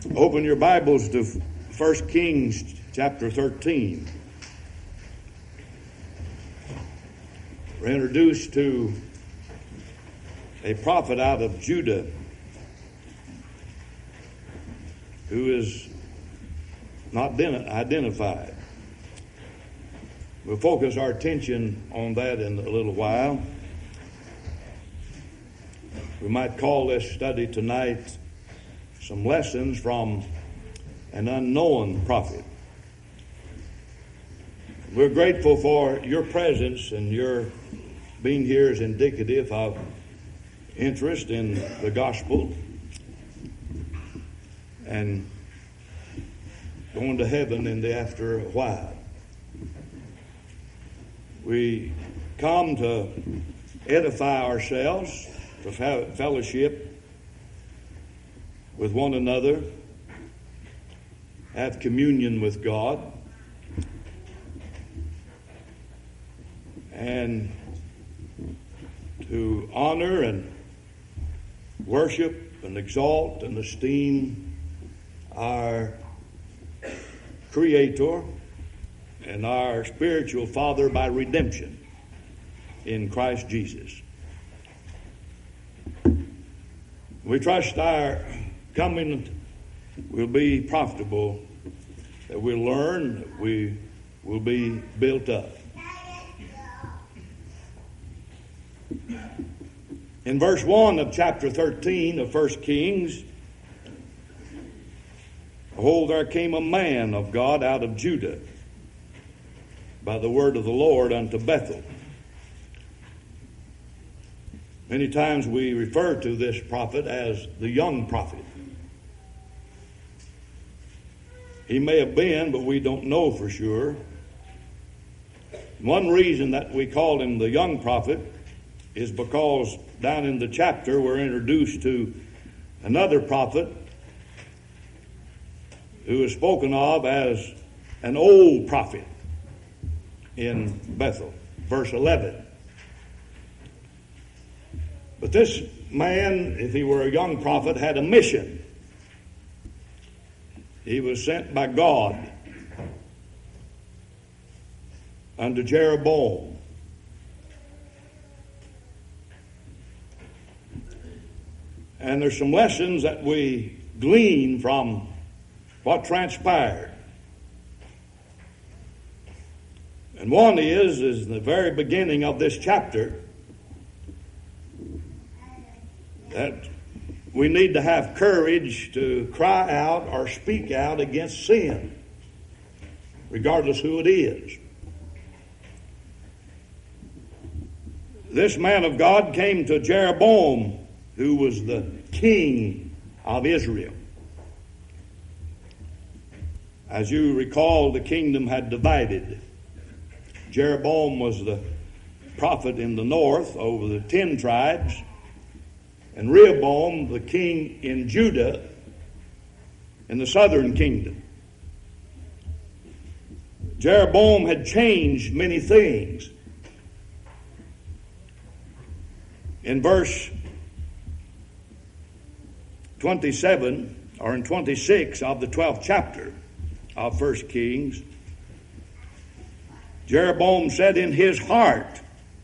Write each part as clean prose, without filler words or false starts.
Open your Bibles to 1 Kings chapter 13. We're introduced to a prophet out of Judah who is not identified. We'll focus our attention on that in a little while. We might call this study tonight some lessons from an unknown prophet. We're grateful for your presence, and your being here is indicative of interest in the gospel and going to heaven in the after a while. We come to edify ourselves, to fellowship with one another, have communion with God, and to honor and worship and exalt and esteem our Creator and our spiritual Father by redemption in Christ Jesus. We trust our coming will be profitable, that we'll learn, that we will be built up. In verse 1 of chapter 13 of 1 Kings, behold, there came a man of God out of Judah by the word of the Lord unto Bethel. Many times we refer to this prophet as the young prophet. He may have been, but we don't know for sure. One reason that we call him the young prophet is because down in the chapter we're introduced to another prophet who is spoken of as an old prophet in Bethel, verse 11. But this man, if he were a young prophet, had a mission. He was sent by God unto Jeroboam. And there's some lessons that we glean from what transpired. And one is in the very beginning of this chapter, that we need to have courage to cry out or speak out against sin, regardless who it is. This man of God came to Jeroboam, who was the king of Israel. As you recall, the kingdom had divided. Jeroboam was the prophet in the north over the 10 tribes, and Rehoboam, the king in Judah, in the southern kingdom. Jeroboam had changed many things. In verse 27, or in 26 of the 12th chapter of 1 Kings, Jeroboam said in his heart,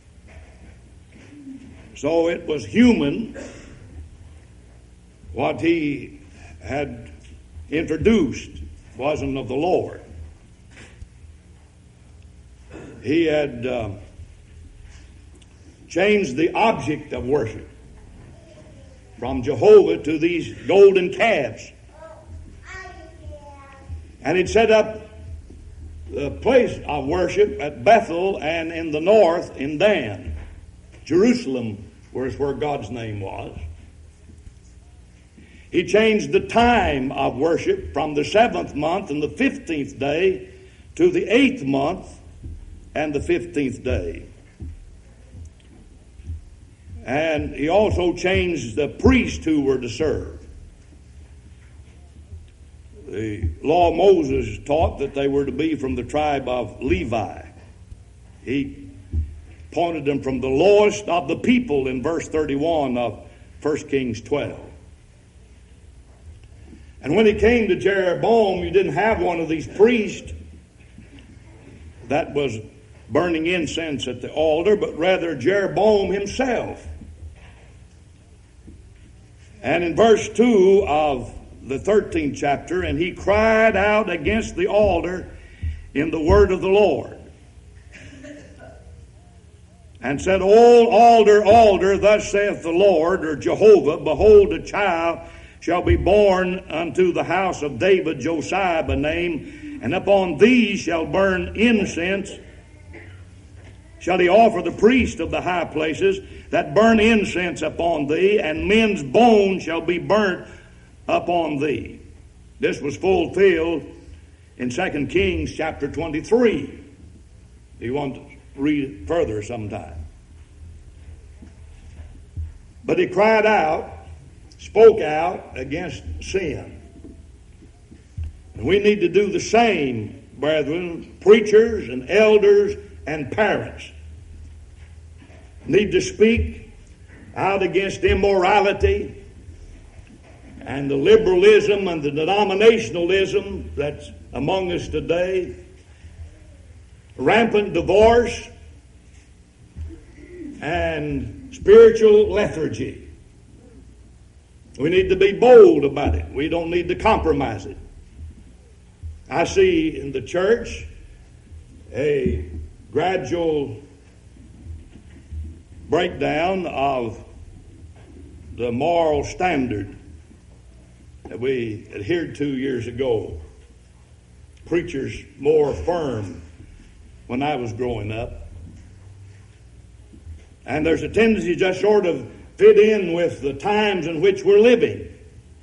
so it was human what he had introduced wasn't of the Lord. He had changed the object of worship from Jehovah to these golden calves. And he'd set up the place of worship at Bethel and in the north in Dan. Jerusalem was where God's name was. He changed the time of worship from the 7th month and the 15th day to the 8th month and the 15th day. And he also changed the priests who were to serve. The law of Moses taught that they were to be from the tribe of Levi. He appointed them from the lowest of the people in verse 31 of 1 Kings 12. And when he came to Jeroboam, you didn't have one of these priests that was burning incense at the altar, but rather Jeroboam himself. And in verse 2 of the 13th chapter, and he cried out against the altar in the word of the Lord, and said, O altar, altar, thus saith the Lord, or Jehovah, behold, a child shall be born unto the house of David, Josiah by name, and upon these shall burn incense. Shall he offer the priest of the high places that burn incense upon thee, and men's bones shall be burnt upon thee. This was fulfilled in 2 Kings chapter 23. If you want to read it further sometime. But he cried out, spoke out against sin. And we need to do the same, brethren, preachers and elders and parents need to speak out against immorality and the liberalism and the denominationalism that's among us today, rampant divorce and spiritual lethargy. We need to be bold about it. We don't need to compromise it. I see in the church a gradual breakdown of the moral standard that we adhered to years ago. Preachers more firm when I was growing up. And there's a tendency to just sort of fit in with the times in which we're living.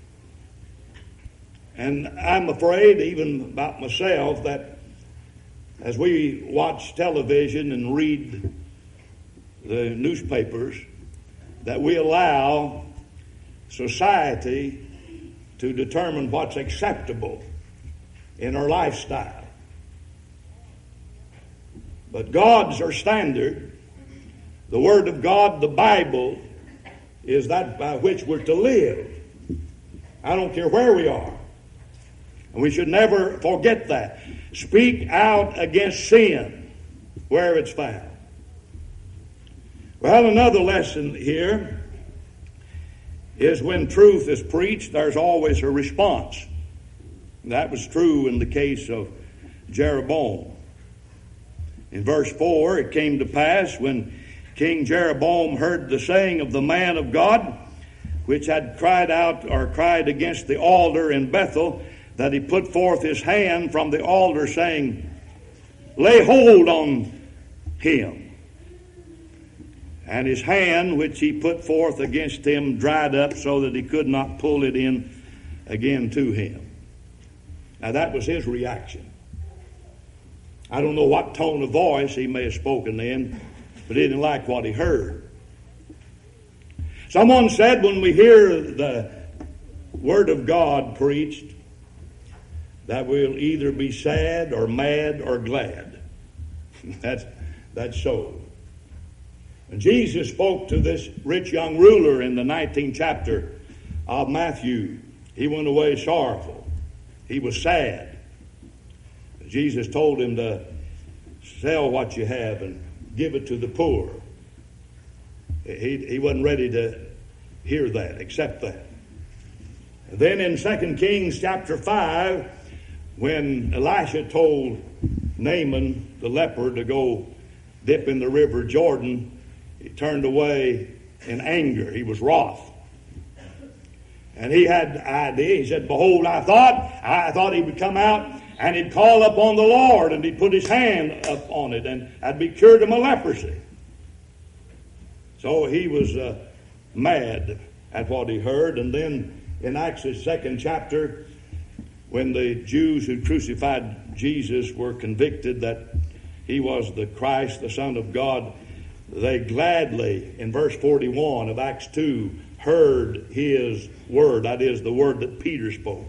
And I'm afraid, even about myself, that as we watch television and read the newspapers, that we allow society to determine what's acceptable in our lifestyle. But God's our standard. The Word of God, the Bible, is that by which we're to live. I don't care where we are. And we should never forget that. Speak out against sin where it's found. Well, another lesson here is when truth is preached, there's always a response. That was true in the case of Jeroboam. In verse 4, it came to pass when King Jeroboam heard the saying of the man of God, which had cried out or cried against the altar in Bethel, that he put forth his hand from the altar, saying, Lay hold on him. And his hand, which he put forth against him, dried up so that he could not pull it in again to him. Now that was his reaction. I don't know what tone of voice he may have spoken then, but he didn't like what he heard. Someone said when we hear the Word of God preached, that we'll either be sad or mad or glad. That's so. And Jesus spoke to this rich young ruler in the 19th chapter of Matthew. He went away sorrowful. He was sad. Jesus told him to sell what you have and give it to the poor. He wasn't ready to hear that, accept that. And then in 2 Kings chapter 5, when Elisha told Naaman the leper to go dip in the river Jordan, he turned away in anger. He was wroth. And he had the idea. He said, Behold, I thought he would come out and he'd call upon the Lord and he'd put his hand up on it and I'd be cured of my leprosy. So he was mad at what he heard. And then in Acts' 2nd chapter, when the Jews who crucified Jesus were convicted that he was the Christ, the Son of God, they gladly, in verse 41 of Acts 2, heard his word. That is, the word that Peter spoke.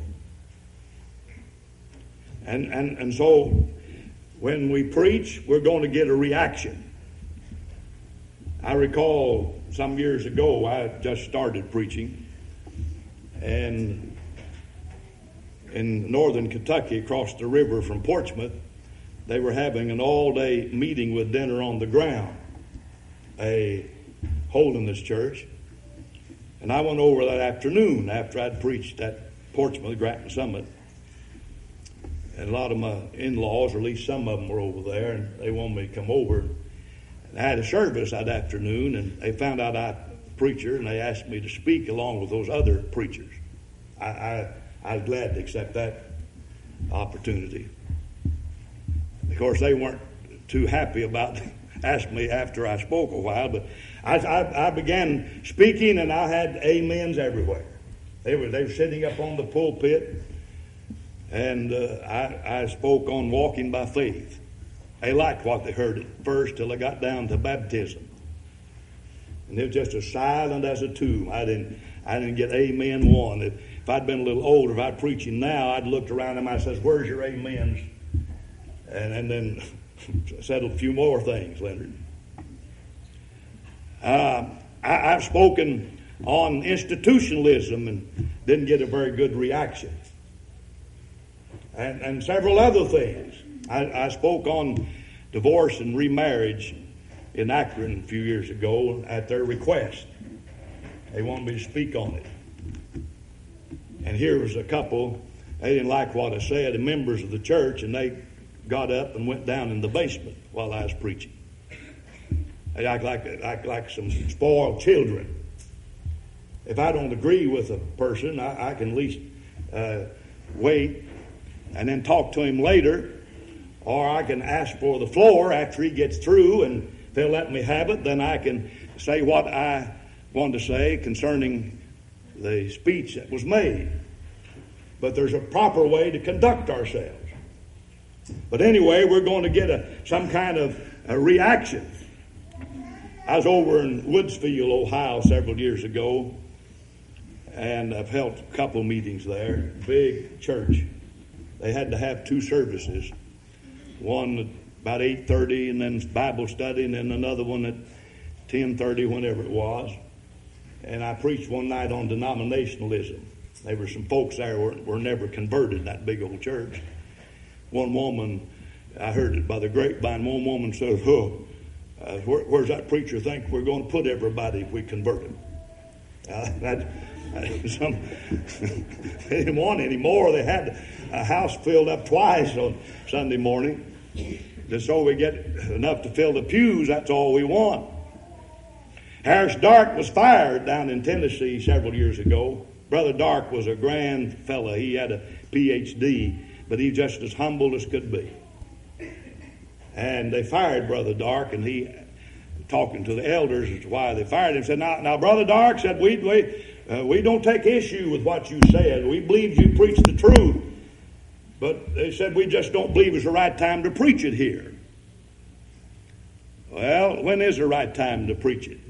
And so when we preach, we're going to get a reaction. I recall some years ago, I just started preaching, and in northern Kentucky across the river from Portsmouth. They were having an all-day meeting with dinner on the ground, a holiness church. And I went over that afternoon after I'd preached at Portsmouth Grattan Summit. And a lot of my in-laws, or at least some of them, were over there, and they wanted me to come over. And I had a service that afternoon, and they found out I was a preacher, and they asked me to speak along with those other preachers. I was glad to accept that opportunity. Of course, they weren't too happy about asking me after I spoke a while, but I began speaking, and I had amens everywhere. They were sitting up on the pulpit, and I spoke on walking by faith. They liked what they heard at first till I got down to baptism, and it was just as silent as a tomb. I didn't get amen one. If I'd been a little older, if I'd preaching now, I'd looked around and I says, "Where's your amens?" And then said a few more things, Leonard. I've spoken on institutionalism and didn't get a very good reaction. And several other things. I spoke on divorce and remarriage in Akron a few years ago at their request. They wanted me to speak on it. And here was a couple, they didn't like what I said, the members of the church, and they got up and went down in the basement while I was preaching. They act like some spoiled children. If I don't agree with a person, I can at least wait and then talk to him later, or I can ask for the floor after he gets through, and if they'll let me have it, then I can say what I want to say concerning the speech that was made. But there's a proper way to conduct ourselves. But anyway, we're going to get some kind of a reaction. I was over in Woodsfield, Ohio, several years ago, and I've held a couple meetings there. Big church. They had to have two services. One about 8:30, and then Bible study, and then another one at 10:30, whenever it was. And I preached one night on denominationalism. There were some folks there who were never converted in that big old church. One woman, I heard it by the grapevine, one woman said, where's that preacher think we're going to put everybody if we convert him? They didn't want any more. They had a house filled up twice on Sunday morning. Just so we get enough to fill the pews, that's all we want. Harris Dark was fired down in Tennessee several years ago. Brother Dark was a grand fella. He had a Ph.D., but he's just as humble as could be. And they fired Brother Dark, and he, talking to the elders as to why they fired him, said, now Brother Dark said, we don't take issue with what you said. We believe you preached the truth. But they said, we just don't believe it's the right time to preach it here. Well, when is the right time to preach it?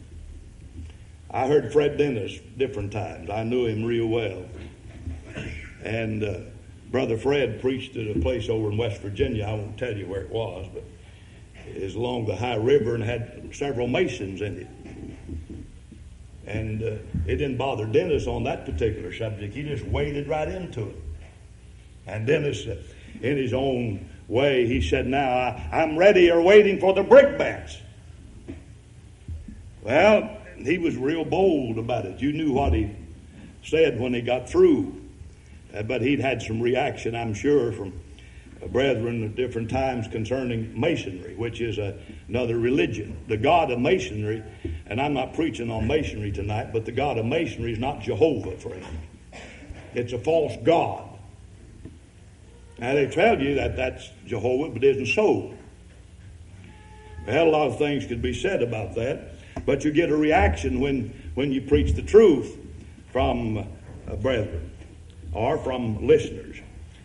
I heard Fred Dennis different times. I knew him real well. And Brother Fred preached at a place over in West Virginia. I won't tell you where it was, but it was along the high river and had several Masons in it. And it didn't bother Dennis on that particular subject. He just waded right into it. And Dennis, in his own way, he said, now I'm ready or waiting for the brickbats. Well, he was real bold about it. You knew what he said when he got through. But he'd had some reaction, I'm sure, from brethren at different times concerning Masonry, which is another religion. The God of Masonry, and I'm not preaching on Masonry tonight, but the God of Masonry is not Jehovah, friend. It's a false God. Now, they tell you that that's Jehovah, but it isn't so. Well, a lot of things could be said about that, but you get a reaction when you preach the truth from brethren or from listeners.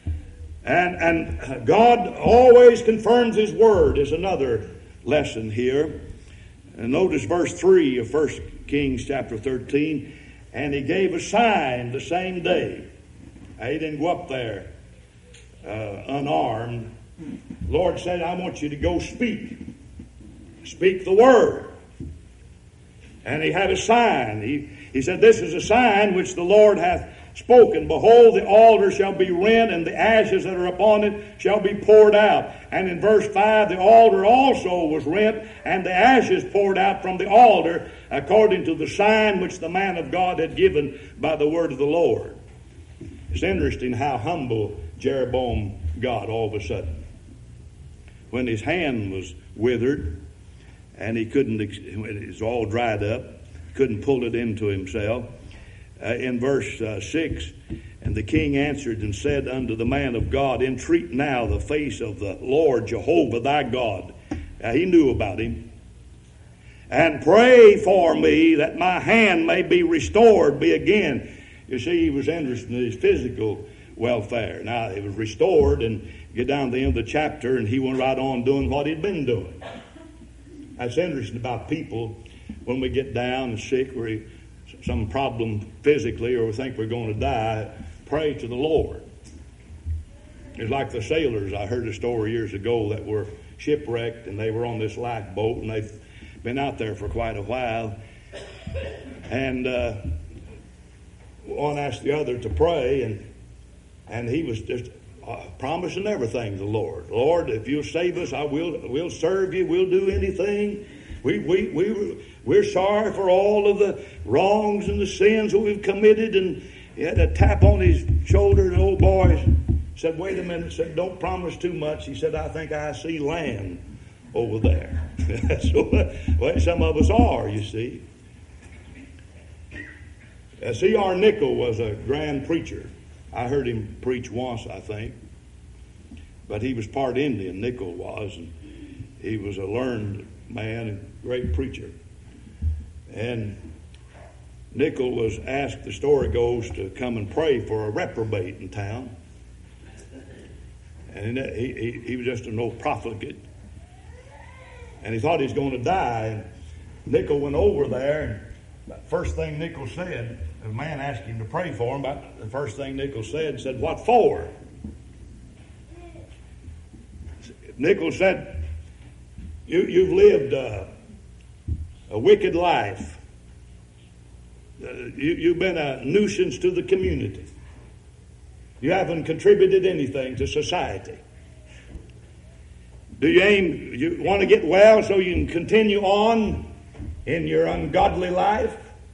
And God always confirms His Word is another lesson here. And notice verse 3 of 1 Kings chapter 13. And He gave a sign the same day. Now, He didn't go up there unarmed. The Lord said, I want you to go speak. Speak the Word. And He had a sign. He said, this is a sign which the Lord hath spoken, behold, the altar shall be rent, and the ashes that are upon it shall be poured out. And in verse 5, the altar also was rent, and the ashes poured out from the altar, according to the sign which the man of God had given by the word of the Lord. It's interesting how humble Jeroboam got all of a sudden. When his hand was withered, and he couldn't, it was all dried up, couldn't pull it into himself. In verse 6, and the king answered and said unto the man of God, entreat now the face of the Lord Jehovah thy God. He knew about him. And pray for me that my hand may be restored, be again. You see, he was interested in his physical welfare. Now, it was restored, and get down to the end of the chapter, and he went right on doing what he'd been doing. That's interesting about people when we get down and sick or some problem physically, or we think we're going to die, pray to the Lord. It's like the sailors. I heard a story years ago that were shipwrecked, and they were on this lifeboat, and they've been out there for quite a while. And one asked the other to pray, and he was just promising everything to the Lord. Lord, if you'll save us, we'll serve you. We'll do anything. We're sorry for all of the wrongs and the sins that we've committed. And he had a tap on his shoulder, and the old boy said, wait a minute, said, don't promise too much. He said, I think I see land over there. That's the way some of us are, you see. C.R. Nichol was a grand preacher. I heard him preach once, I think. But he was part Indian, Nichol was. And he was a learned man and great preacher. And Nichol was asked, the story goes, to come and pray for a reprobate in town. And he was just an old profligate. And he thought he was going to die. And Nichol went over there, and the first thing Nichol said, the man asked him to pray for him, but the first thing Nichol said, what for? Nichol said, you've lived a wicked life. You've been a nuisance to the community. You haven't contributed anything to society. You want to get well so you can continue on in your ungodly life?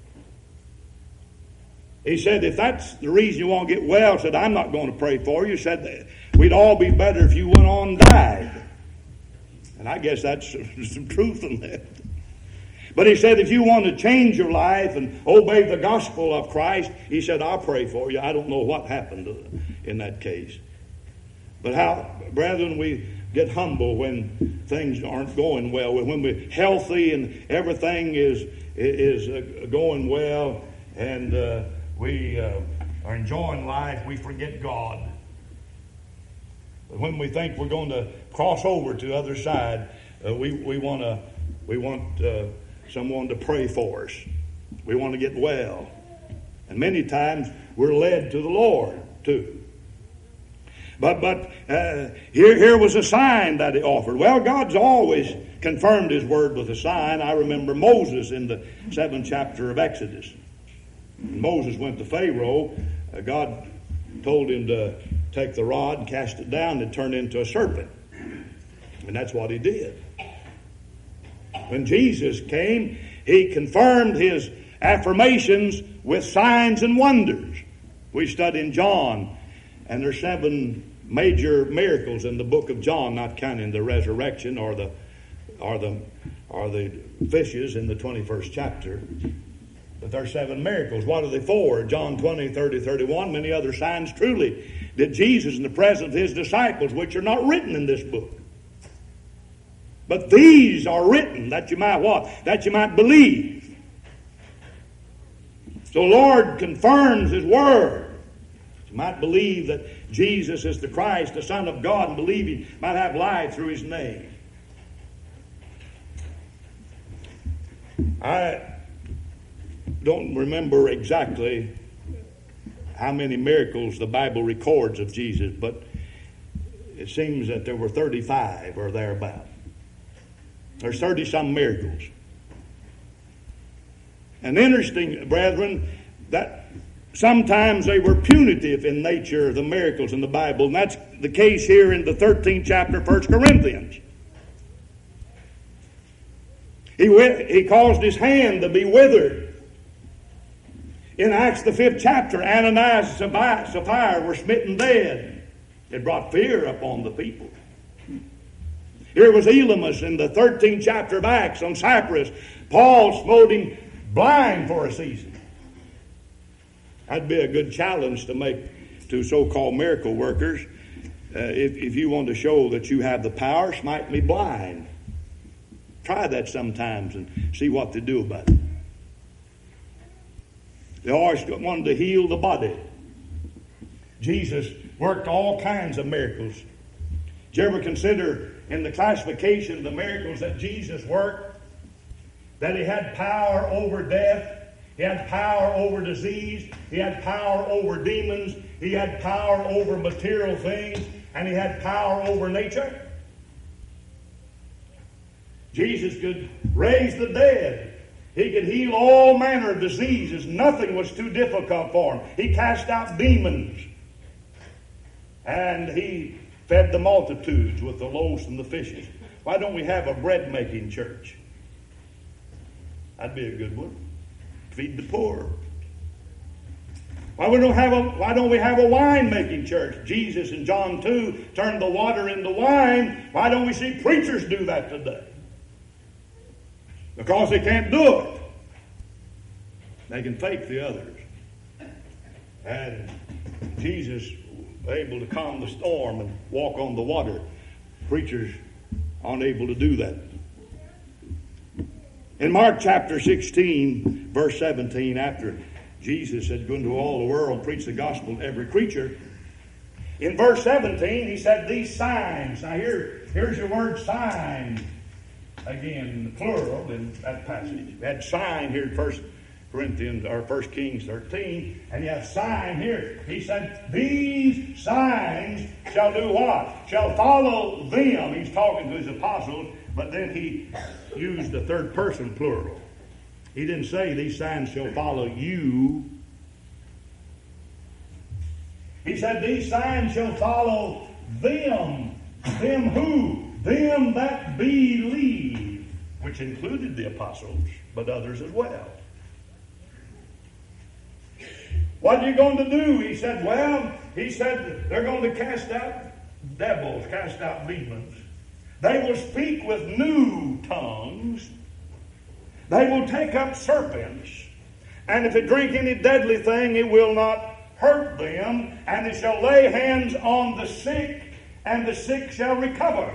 He said, if that's the reason you want to get well, said, I'm not going to pray for you. He said, we'd all be better if you went on and died. And I guess that's some truth in that. But he said, if you want to change your life and obey the gospel of Christ, he said, I'll pray for you. I don't know what happened in that case. But how, brethren, we get humble when things aren't going well. When we're healthy and everything is going well, and we are enjoying life, we forget God. But when we think we're going to cross over to the other side, we want someone to pray for us. We want to get well. And many times we're led to the Lord too. But here was a sign that he offered. Well, God's always confirmed his word with a sign. I remember Moses in the 7th chapter of Exodus. When Moses went to Pharaoh, God told him to take the rod and cast it down and turn it into a serpent. And that's what he did. When Jesus came, he confirmed his affirmations with signs and wonders. We studied in John, and there's 7 major miracles in the book of John, not counting the resurrection or the fishes in the 21st chapter. But there are 7 miracles. What are they for? John 20, 30, 31, many other signs truly did Jesus in the presence of his disciples, which are not written in this book. But these are written that you might what? That you might believe. So the Lord confirms his word. You might believe that Jesus is the Christ, the Son of God, and believe you might have life through his name. I don't remember exactly how many miracles the Bible records of Jesus, but it seems that there were 35 or thereabout. There's 30-some miracles. And interesting, brethren, that sometimes they were punitive in nature, the miracles in the Bible, and that's the case here in the 13th chapter of 1 Corinthians. He caused his hand to be withered. In Acts the 5th chapter, Ananias and Sapphira were smitten dead. It brought fear upon the people. Here was Elymas in the 13th chapter of Acts on Cyprus. Paul smote him blind for a season. That'd be a good challenge to make to so-called miracle workers. If you want to show that you have the power, smite me blind. Try that sometimes and see what they do about it. They always wanted to heal the body. Jesus worked all kinds of miracles. Did you ever consider in the classification of the miracles that Jesus worked, that he had power over death, he had power over disease, he had power over demons, he had power over material things, and he had power over nature? Jesus could raise the dead. He could heal all manner of diseases. Nothing was too difficult for him. He cast out demons. And he fed the multitudes with the loaves and the fishes. Why don't we have a bread-making church? That'd be a good one. Feed the poor. Why don't we have a wine-making church? Jesus in John 2 turned the water into wine. Why don't we see preachers do that today? Because they can't do it. They can fake the others. And Jesus was able to calm the storm and walk on the water. Preachers aren't able to do that. In Mark chapter 16, verse 17, after Jesus said, "Go into all the world and preach the gospel to every creature," in verse 17, he said, "These signs." Now here's your word sign. Again, plural in that passage. We had sign here in 1 Corinthians or 1 Kings 13, and you have sign here. He said, "These signs shall do what? Shall follow them." He's talking to his apostles, but then he used the third person plural. He didn't say, "These signs shall follow you." He said, "These signs shall follow them." Them who? Them that believe, which included the apostles, but others as well. What are you going to do? He said, they're going to cast out devils, cast out demons. They will speak with new tongues. They will take up serpents. And if they drink any deadly thing, it will not hurt them. And they shall lay hands on the sick, and the sick shall recover.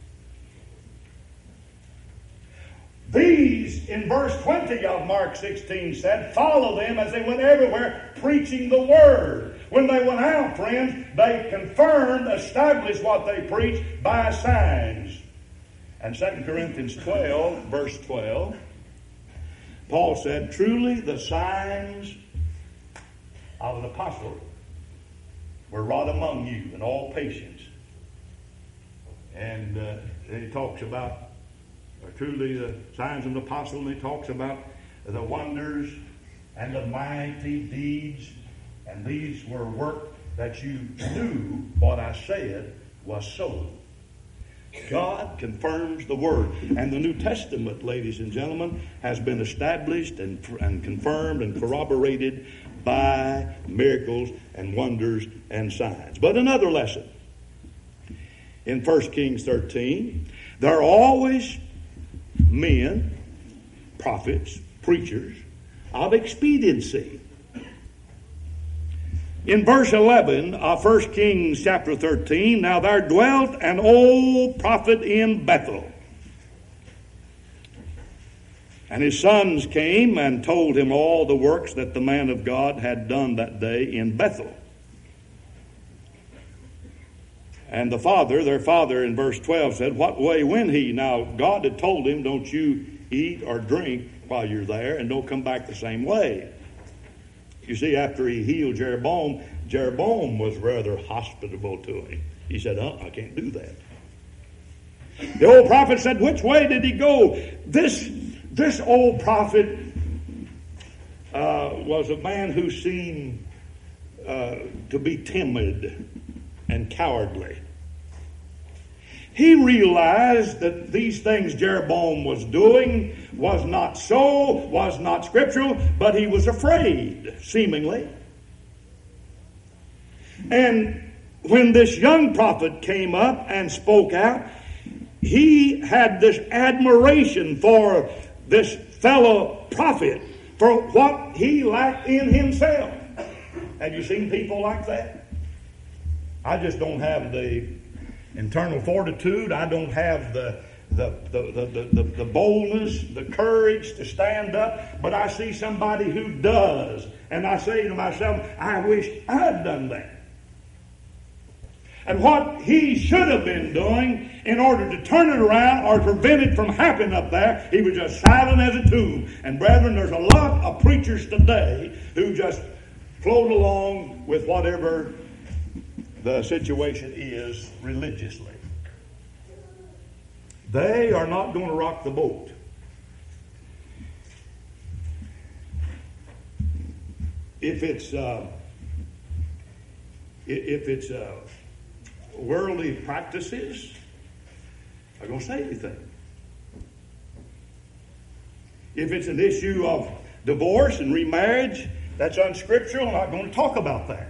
These, in verse 20 of Mark 16, said, follow them as they went everywhere preaching the word. When they went out, friends, they confirmed, established what they preached by signs. And 2 Corinthians 12, verse 12, Paul said, truly the signs of an apostle were wrought among you in all patience. And he talks about truly the signs of an apostle, and he talks about the wonders and the mighty deeds. And these were work that you knew what I said was so. God confirms the Word. And the New Testament, ladies and gentlemen, has been established and confirmed and corroborated by miracles and wonders and signs. But another lesson. In 1 Kings 13, there are always men, prophets, preachers of expediency. In verse 11 of 1 Kings chapter 13, now there dwelt an old prophet in Bethel. And his sons came and told him all the works that the man of God had done that day in Bethel. And their father in verse 12 said, what way went he? Now God had told him, don't you eat or drink while you're there, and don't come back the same way. You see, after he healed Jeroboam was rather hospitable to him. He said, I can't do that. The old prophet said, which way did he go? This old prophet was a man who seemed to be timid and cowardly. He realized that these things Jeroboam was doing was not scriptural, but he was afraid, seemingly. And when this young prophet came up and spoke out, he had this admiration for this fellow prophet, for what he lacked in himself. Have you seen people like that? I just don't have the internal fortitude. I don't have the boldness, the courage to stand up. But I see somebody who does. And I say to myself, I wish I'd done that. And what he should have been doing in order to turn it around or prevent it from happening up there, he was just silent as a tomb. And brethren, there's a lot of preachers today who just float along with whatever the situation is religiously. They are not going to rock the boat. If it's worldly practices, I'm going to say anything. If it's an issue of divorce and remarriage, that's unscriptural. I'm not going to talk about that.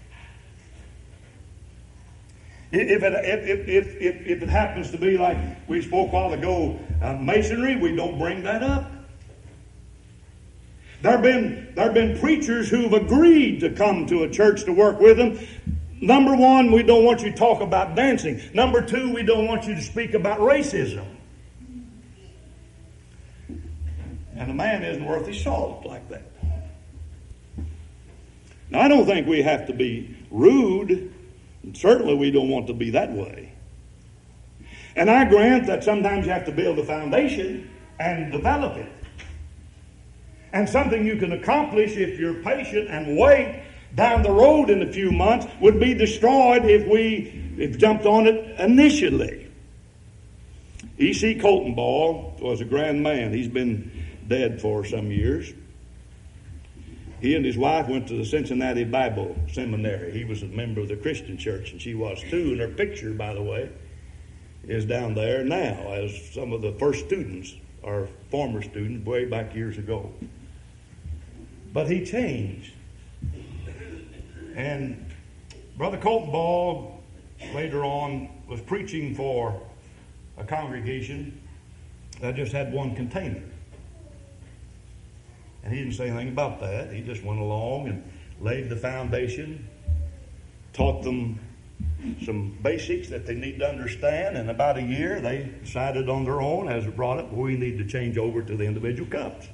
If it happens to be like we spoke a while ago, masonry, we don't bring that up. There have been preachers who've agreed to come to a church to work with them. Number one, we don't want you to talk about dancing. Number two, we don't want you to speak about racism. And a man isn't worth his salt like that. Now, I don't think we have to be rude. Certainly we don't want to be that way. And I grant that sometimes you have to build a foundation and develop it. And something you can accomplish if you're patient and wait down the road in a few months would be destroyed if we jumped on it initially. E.C. Coltonball was a grand man. He's been dead for some years. He and his wife went to the Cincinnati Bible Seminary. He was a member of the Christian church, and she was too. And her picture, by the way, is down there now as some of the first students, or former students, way back years ago. But he changed. And Brother Coltonball later on was preaching for a congregation that just had one container. And he didn't say anything about that. He just went along and laid the foundation, taught them some basics that they need to understand. And about a year, they decided on their own, as it brought up, we need to change over to the individual cups.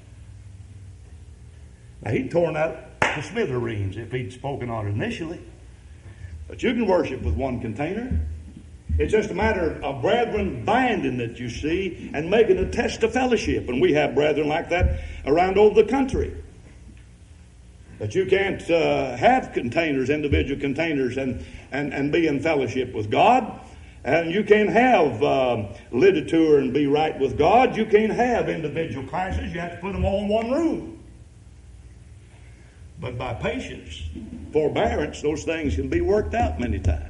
Now, he'd torn out to smithereens if he'd spoken on it initially. But you can worship with one container. It's just a matter of brethren binding that you see and making a test of fellowship. And we have brethren like that around over the country. But you can't have containers, individual containers, and be in fellowship with God. And you can't have literature and be right with God. You can't have individual classes. You have to put them all in one room. But by patience, forbearance, those things can be worked out many times.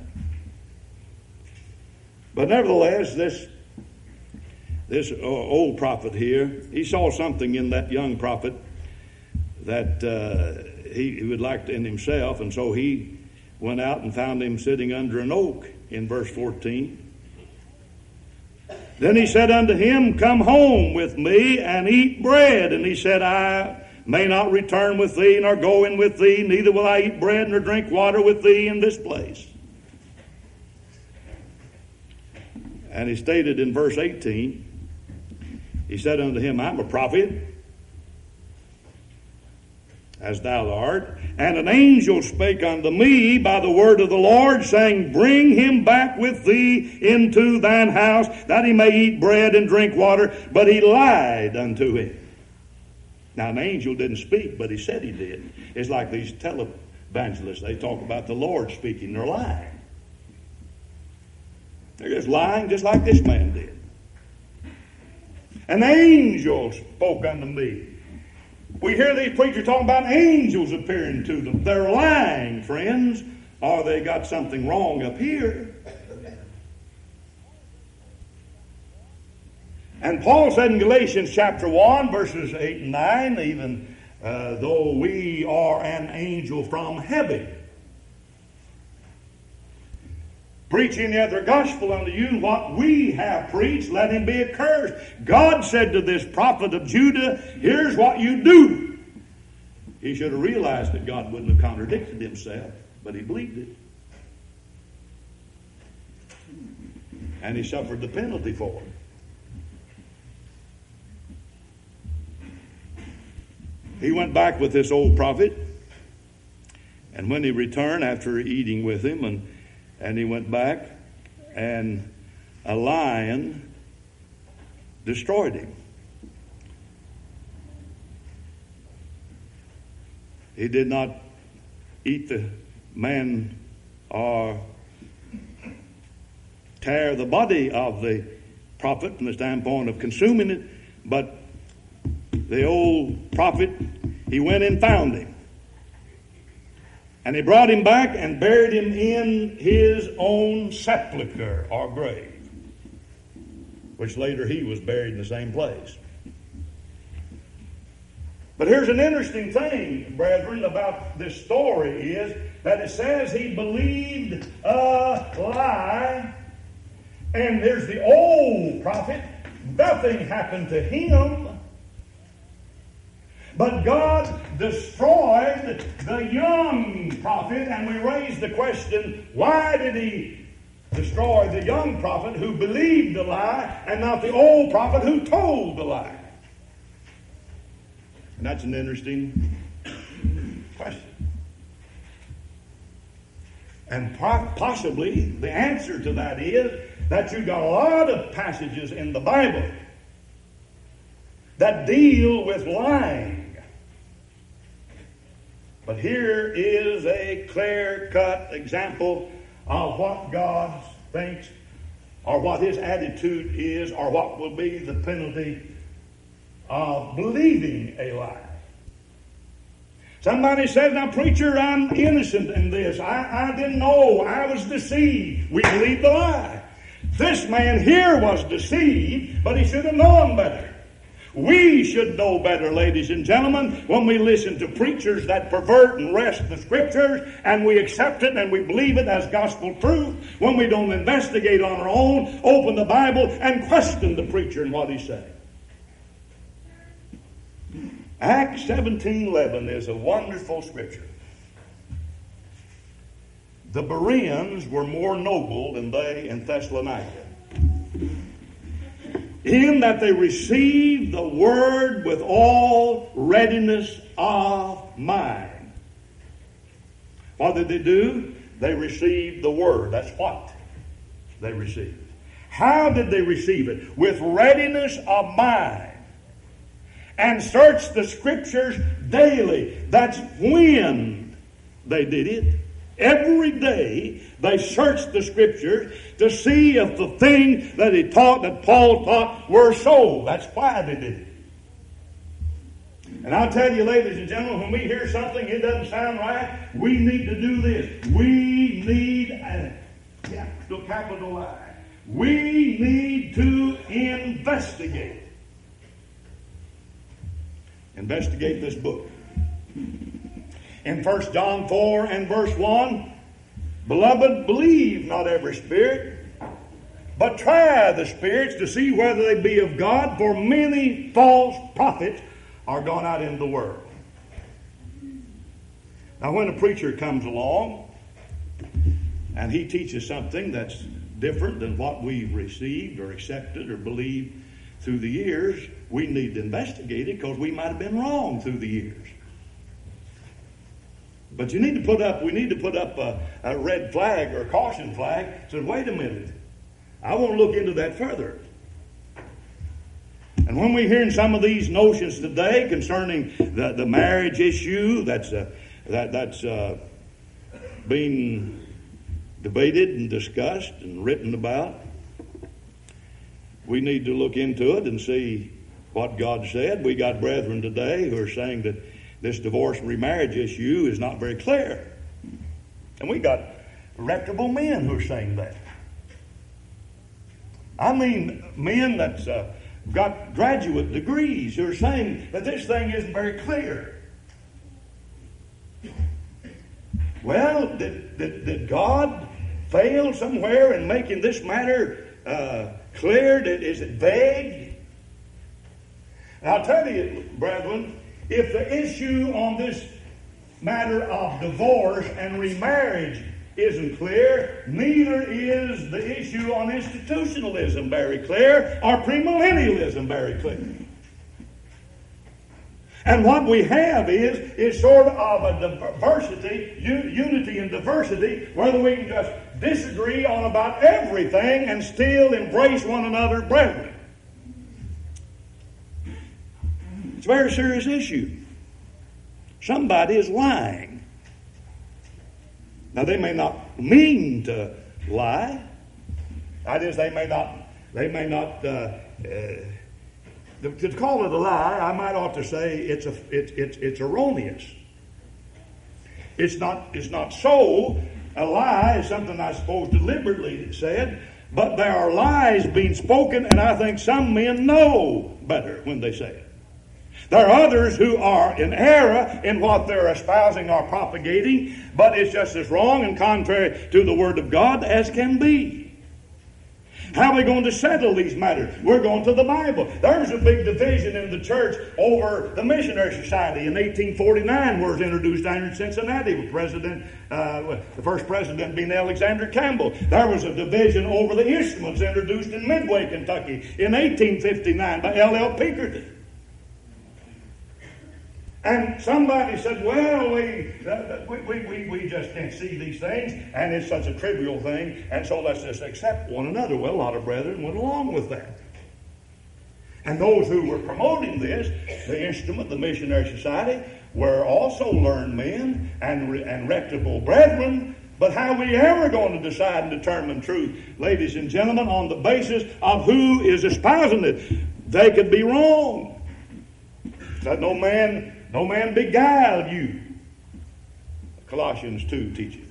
But nevertheless, this old prophet here, he saw something in that young prophet that he would like in himself, and so he went out and found him sitting under an oak in verse 14. Then he said unto him, Come home with me and eat bread. And he said, I may not return with thee, nor go in with thee, neither will I eat bread nor drink water with thee in this place. And he stated in verse 18, he said unto him, I'm a prophet, as thou art. And an angel spake unto me by the word of the Lord, saying, Bring him back with thee into thine house, that he may eat bread and drink water. But he lied unto him. Now, an angel didn't speak, but he said he did. It's like these televangelists. They talk about the Lord speaking. They're lying. They're just lying just like this man did. An angel spoke unto me. We hear these preachers talking about angels appearing to them. They're lying, friends, or they got something wrong up here. And Paul said in Galatians chapter 1, verses 8 and 9, even though we are an angel from heaven, preaching the other gospel unto you, what we have preached, let him be accursed. God said to this prophet of Judah, here's what you do. He should have realized that God wouldn't have contradicted himself, but he believed it. And he suffered the penalty for it. He went back with this old prophet, and when he returned after eating with him, and he went back, and a lion destroyed him. He did not eat the man or tear the body of the prophet from the standpoint of consuming it, but the old prophet, he went and found him. And he brought him back and buried him in his own sepulchre or grave, which later he was buried in the same place. But here's an interesting thing, brethren, about this story is that it says he believed a lie. And there's the old prophet. Nothing happened to him. But God destroyed the young prophet, and we raise the question, why did he destroy the young prophet who believed the lie and not the old prophet who told the lie? And that's an interesting question. And possibly the answer to that is that you've got a lot of passages in the Bible that deal with lying. But here is a clear-cut example of what God thinks, or what his attitude is, or what will be the penalty of believing a lie. Somebody says, now preacher, I'm innocent in this. I didn't know. I was deceived. We believe the lie. This man here was deceived, but he should have known better. We should know better, ladies and gentlemen, when we listen to preachers that pervert and wrest the scriptures, and we accept it and we believe it as gospel truth, when we don't investigate on our own, open the Bible, and question the preacher and what he's saying. Acts 17:11 is a wonderful scripture. The Bereans were more noble than they in Thessalonica, in that they received the word with all readiness of mind. What did they do? They received the word. That's what they received. How did they receive it? With readiness of mind. And searched the scriptures daily. That's when they did it. Every day they searched the scriptures to see if the thing that he taught, that Paul taught, were so. That's why they did it. And I'll tell you, ladies and gentlemen, when we hear something it doesn't sound right, we need to do this. We need capital I. We need to investigate. Investigate this book. In 1 John 4 and verse 1, beloved, believe not every spirit, but try the spirits to see whether they be of God, for many false prophets are gone out into the world. Now when a preacher comes along and he teaches something that's different than what we've received or accepted or believed through the years, we need to investigate it because we might have been wrong through the years. But we need to put up a red flag or a caution flag. Says, wait a minute, I want to look into that further. And when we're hearing some of these notions today concerning the marriage issue that's being debated and discussed and written about, we need to look into it and see what God said. We got brethren today who are saying that this divorce and remarriage issue is not very clear. And we got reputable men who are saying that. I mean, men that's got graduate degrees who are saying that this thing isn't very clear. Well, did God fail somewhere in making this matter clear? Is it vague? And I'll tell you, brethren, if the issue on this matter of divorce and remarriage isn't clear, neither is the issue on institutionalism very clear, or premillennialism very clear. And what we have is sort of a diversity, unity and diversity, whether we can just disagree on about everything and still embrace one another, brethren. It's a very serious issue. Somebody is lying. Now, they may not mean to lie. That is, they may not. To call it a lie, I might ought to say it's erroneous. It's not so. A lie is something I suppose deliberately said, but there are lies being spoken, and I think some men know better when they say it. There are others who are in error in what they're espousing or propagating, but it's just as wrong and contrary to the Word of God as can be. How are we going to settle these matters? We're going to the Bible. There's a big division in the church over the Missionary Society. In 1849 was introduced down in Cincinnati with the first president being Alexander Campbell. There was a division over the instruments introduced in Midway, Kentucky in 1859 by L.L. Pinkerton. And somebody said, well, we just can't see these things, and it's such a trivial thing, and so let's just accept one another. Well, a lot of brethren went along with that. And those who were promoting this, the instrument, the Missionary Society, were also learned men and reputable brethren. But how are we ever going to decide and determine truth, ladies and gentlemen, on the basis of who is espousing it? They could be wrong. Let no man beguile you. Colossians 2 teaches.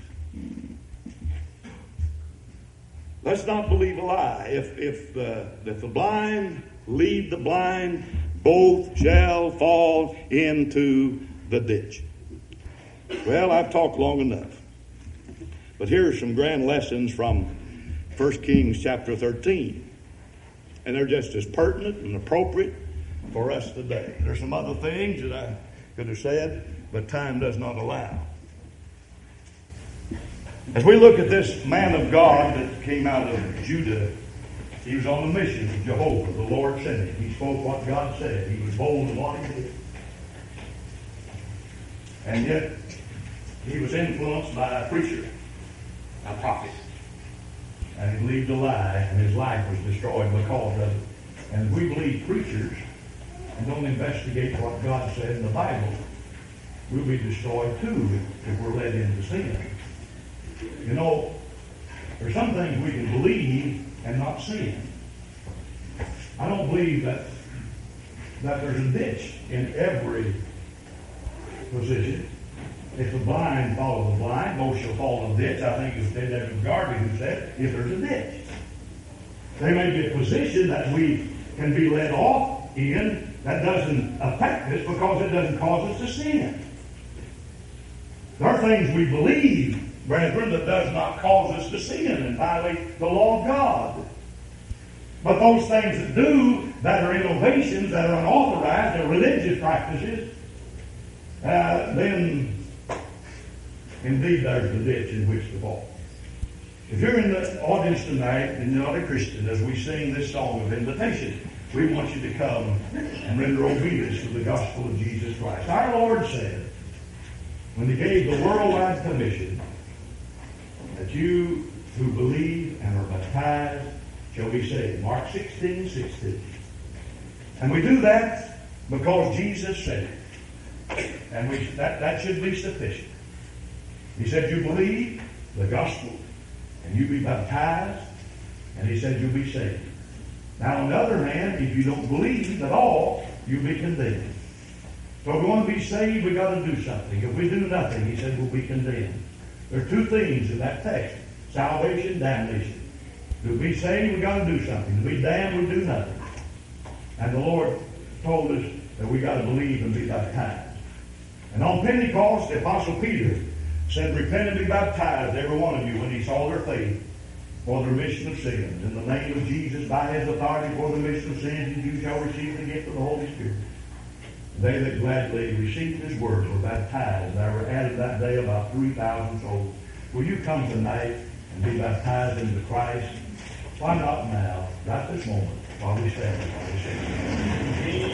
Let's not believe a lie. If the blind lead the blind, both shall fall into the ditch. Well, I've talked long enough. But here are some grand lessons from 1 Kings chapter 13. And they're just as pertinent and appropriate for us today. There's some other things that I could have said, but time does not allow. As we look at this man of God that came out of Judah, he was on the mission of Jehovah. The Lord sent him. He spoke what God said. He was bold in what he did. And yet, he was influenced by a preacher, a prophet. And he believed a lie, and his life was destroyed because of it. And we believe preachers and don't investigate what God said in the Bible, we'll be destroyed too if we're led into sin. You know, there's some things we can believe and not sin. I don't believe that there's a ditch in every position. If the blind follow the blind, most shall fall in the ditch. I think it was David Garvey who said, if there's a ditch. There may be a position that we can be led off in that doesn't affect us because it doesn't cause us to sin. There are things we believe, brethren, that does not cause us to sin and violate the law of God. But those things that do, that are innovations, that are unauthorized, they're religious practices, then indeed there's the ditch in which to fall. If you're in the audience tonight and you're not a Christian, as we sing this song of invitation, we want you to come and render obedience to the gospel of Jesus Christ. Our Lord said, when He gave the worldwide commission, that you who believe and are baptized shall be saved. Mark 16:16. And we do that because Jesus said it. And that should be sufficient. He said, you believe the gospel, and you be baptized, and He said you'll be saved. Now, on the other hand, if you don't believe at all, you'll be condemned. So if we want to be saved, we've got to do something. If we do nothing, he said, we'll be condemned. There are two things in that text: salvation, damnation. To be saved, we've got to do something. To be damned, we do nothing. And the Lord told us that we got to believe and be baptized. And on Pentecost, the Apostle Peter said, repent and be baptized, every one of you, when he saw their faith, for the remission of sins. In the name of Jesus, by his authority for the remission of sins, and you shall receive the gift of the Holy Spirit. They that gladly received his words were baptized. There were added that day about 3,000 souls. Will you come tonight and be baptized into Christ? Why not now, right this moment, while we stand?